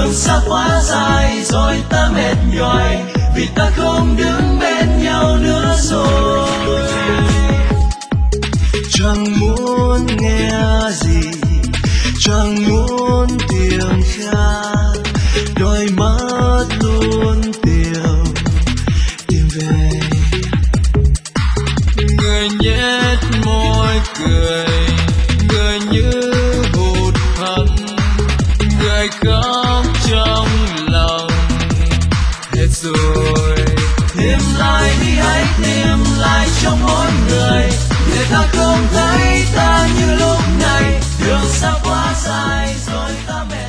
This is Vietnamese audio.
đường xa quá dài rồi ta mệt nhoài vì ta không đứng bên nhau nữa rồi. Chẳng muốn nghe gì, chẳng muốn tiếng khác, đôi mắt luôn tìm về. Người nhếch môi cười, người như hụt hẫng, người khóc trong lòng hết rồi. Thêm lại đi, hãy thêm lại trong mỗi người, để ta không thấy ta như lúc này. Đường xa quá dài rồi ta mệt